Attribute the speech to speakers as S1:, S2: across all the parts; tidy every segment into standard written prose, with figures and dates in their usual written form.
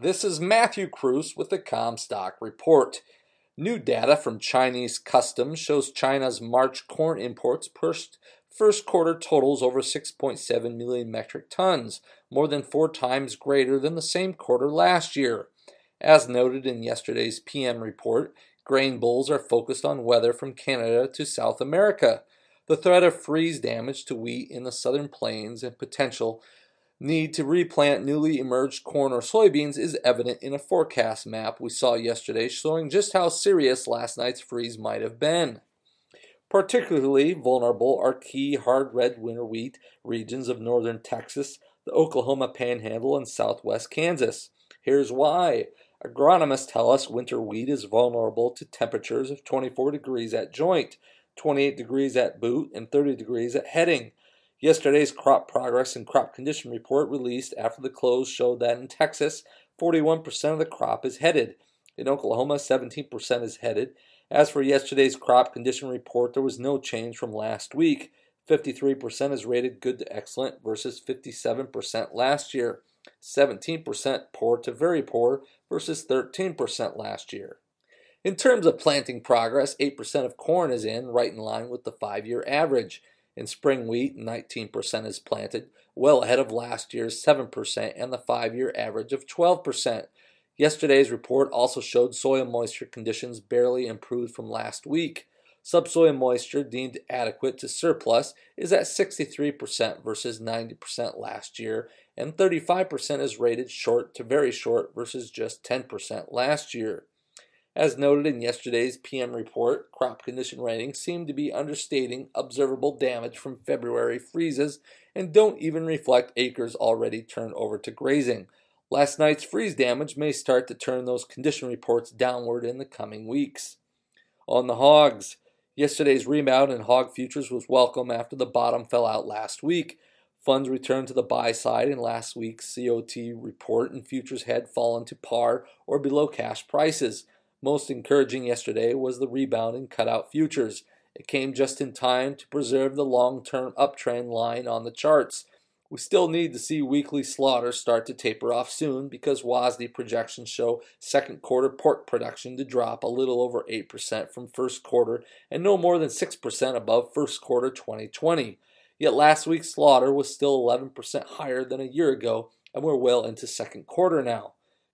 S1: This is Matthew Cruz with the Comstock Report. New data from Chinese customs shows China's March corn imports pushed first quarter totals over 6.7 million metric tons, more than 4 times greater than the same quarter last year. As noted in yesterday's PM report, grain bulls are focused on weather from Canada to South America. The threat of freeze damage to wheat in the southern plains and potential need to replant newly emerged corn or soybeans is evident in a forecast map we saw yesterday showing just how serious last night's freeze might have been. Particularly vulnerable are key hard red winter wheat regions of northern Texas, the Oklahoma Panhandle, and southwest Kansas. Here's why. Agronomists tell us winter wheat is vulnerable to temperatures of 24 degrees at joint, 28 degrees at boot, and 30 degrees at heading. Yesterday's crop progress and crop condition report released after the close showed that in Texas, 41% of the crop is headed. In Oklahoma, 17% is headed. As for yesterday's crop condition report, there was no change from last week. 53% is rated good to excellent versus 57% last year. 17% poor to very poor versus 13% last year. In terms of planting progress, 8% of corn is in, right in line with the 5-year average. In spring wheat, 19% is planted, well ahead of last year's 7% and the 5-year average of 12%. Yesterday's report also showed soil moisture conditions barely improved from last week. Subsoil moisture deemed adequate to surplus is at 63% versus 90% last year, and 35% is rated short to very short versus just 10% last year. As noted in yesterday's PM report, crop condition ratings seem to be understating observable damage from February freezes and don't even reflect acres already turned over to grazing. Last night's freeze damage may start to turn those condition reports downward in the coming weeks. On the hogs, yesterday's rebound in hog futures was welcome after the bottom fell out last week. Funds returned to the buy side in last week's COT report, and futures had fallen to par or below cash prices. Most encouraging yesterday was the rebound in cutout futures. It came just in time to preserve the long-term uptrend line on the charts. We still need to see weekly slaughter start to taper off soon because WASDE projections show second quarter pork production to drop a little over 8% from first quarter and no more than 6% above first quarter 2020. Yet last week's slaughter was still 11% higher than a year ago, and we're well into second quarter now.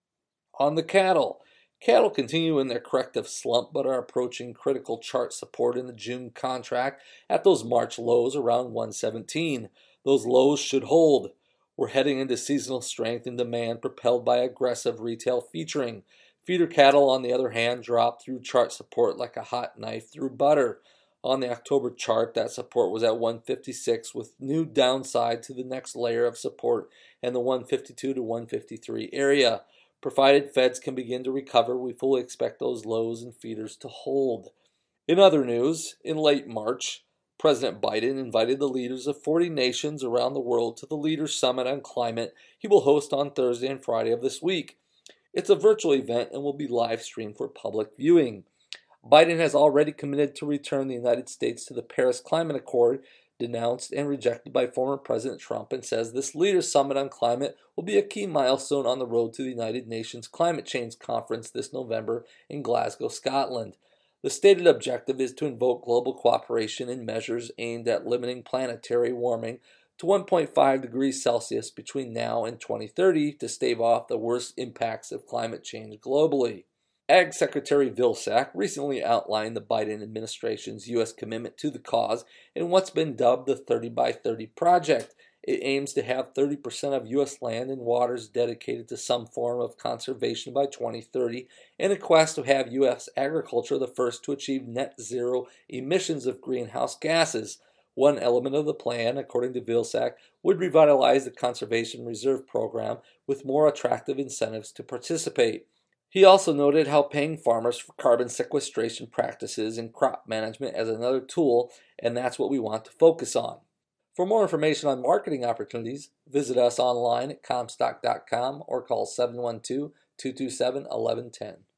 S1: On the cattle continue in their corrective slump but are approaching critical chart support in the June contract at those March lows around 117. Those lows should hold. We're heading into seasonal strength and demand propelled by aggressive retail featuring. Feeder cattle, on the other hand, dropped through chart support like a hot knife through butter. On the October chart, that support was at 156 with new downside to the next layer of support and the 152 to 153 area. Provided feds can begin to recover, we fully expect those lows and feeders to hold. In other news, in late March, President Biden invited the leaders of 40 nations around the world to the Leaders Summit on Climate he will host on Thursday and Friday of this week. It's a virtual event and will be live streamed for public viewing. Biden has already committed to return the United States to the Paris Climate Accord, denounced and rejected by former President Trump, and says this Leaders Summit on Climate will be a key milestone on the road to the United Nations Climate Change Conference this November in Glasgow, Scotland. The stated objective is to invoke global cooperation in measures aimed at limiting planetary warming to 1.5 degrees Celsius between now and 2030 to stave off the worst impacts of climate change globally. Ag Secretary Vilsack recently outlined the Biden administration's U.S. commitment to the cause in what's been dubbed the 30 by 30 project. It aims to have 30% of U.S. land and waters dedicated to some form of conservation by 2030 in a quest to have U.S. agriculture the first to achieve net zero emissions of greenhouse gases. One element of the plan, according to Vilsack, would revitalize the Conservation Reserve Program with more attractive incentives to participate. He also noted how paying farmers for carbon sequestration practices and crop management as another tool, and that's what we want to focus on. For more information on marketing opportunities, visit us online at Comstock.com or call 712-227-1110.